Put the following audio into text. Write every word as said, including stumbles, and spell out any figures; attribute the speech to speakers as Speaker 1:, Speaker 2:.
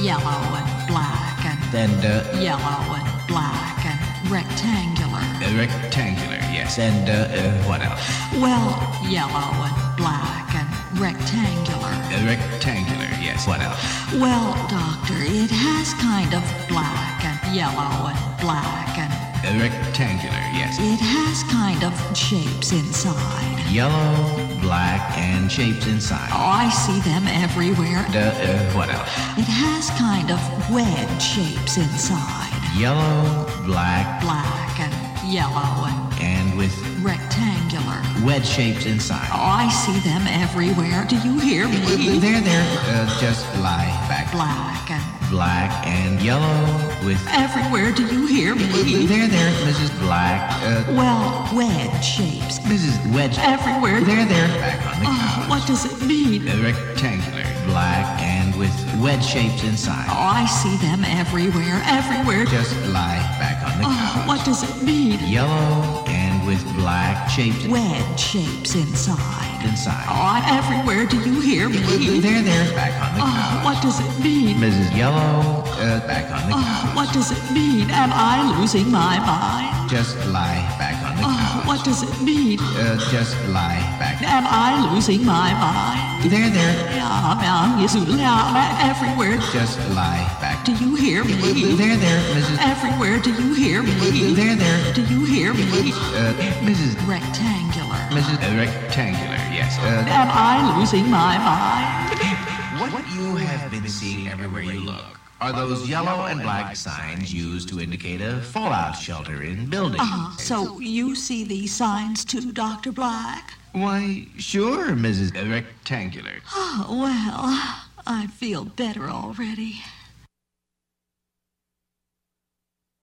Speaker 1: yellow and black and
Speaker 2: And, uh,
Speaker 1: yellow and black and rectangular.
Speaker 2: uh, rectangular, yes. And, uh, uh, what else?
Speaker 1: Well, yellow and black and rectangular.
Speaker 2: Uh, rectangular, yes. What else?
Speaker 1: Well, doctor, it has kind of black and yellow and black and
Speaker 2: Uh, rectangular, yes.
Speaker 1: it has kind of shapes inside.
Speaker 2: Yellow, black, and shapes inside.
Speaker 1: Oh, I see them everywhere.
Speaker 2: And, uh, uh, what else?
Speaker 1: It has kind of wedge shapes inside.
Speaker 2: Yellow, black,
Speaker 1: Black and yellow and
Speaker 2: and with
Speaker 1: rectangular.
Speaker 2: wedge shapes inside.
Speaker 1: Oh, I see them everywhere. Do you hear me?
Speaker 2: There, there, uh, just lie back.
Speaker 1: Black and
Speaker 2: Black and yellow with...
Speaker 1: everywhere. Do you hear me?
Speaker 2: There, there, Missus Black, uh,
Speaker 1: Well, wedge shapes.
Speaker 2: Missus Wedge.
Speaker 1: Everywhere.
Speaker 2: There, there, back on the
Speaker 1: Oh,
Speaker 2: couch.
Speaker 1: what does it mean?
Speaker 2: Uh, rectangular, black, and with wedge shapes inside.
Speaker 1: Oh, I see them everywhere. Everywhere.
Speaker 2: Just lie back on the
Speaker 1: Oh,
Speaker 2: couch.
Speaker 1: what does it mean?
Speaker 2: Yellow and with black shapes
Speaker 1: Wedge shapes inside.
Speaker 2: inside.
Speaker 1: Oh, I, everywhere. Do you hear me?
Speaker 2: There, there, back on the
Speaker 1: Oh,
Speaker 2: couch.
Speaker 1: what does it mean?
Speaker 2: Missus Yellow, uh, back on the
Speaker 1: Oh,
Speaker 2: couch.
Speaker 1: what does it mean? Am I losing my mind?
Speaker 2: Just lie back on the
Speaker 1: Oh,
Speaker 2: couch.
Speaker 1: what does it mean?
Speaker 2: Uh, just lie back.
Speaker 1: Am I losing my mind?
Speaker 2: There, there,
Speaker 1: Yeah, yeah, yes, yeah, everywhere.
Speaker 2: just lie back.
Speaker 1: Do you hear me?
Speaker 2: There, there, Missus
Speaker 1: Everywhere. Do you hear me?
Speaker 2: There, there,
Speaker 1: Do you hear me?
Speaker 2: uh, Missus
Speaker 1: Rectangular.
Speaker 2: Missus Uh, rectangular, yes. Uh,
Speaker 1: Am I losing my mind?
Speaker 2: what you have been seeing everywhere you look are those yellow and black signs used to indicate a fallout shelter in buildings.
Speaker 1: Uh, so you see these signs too, Doctor Black?
Speaker 2: Why, sure, Missus Rectangular.
Speaker 1: Oh, well, I feel better already.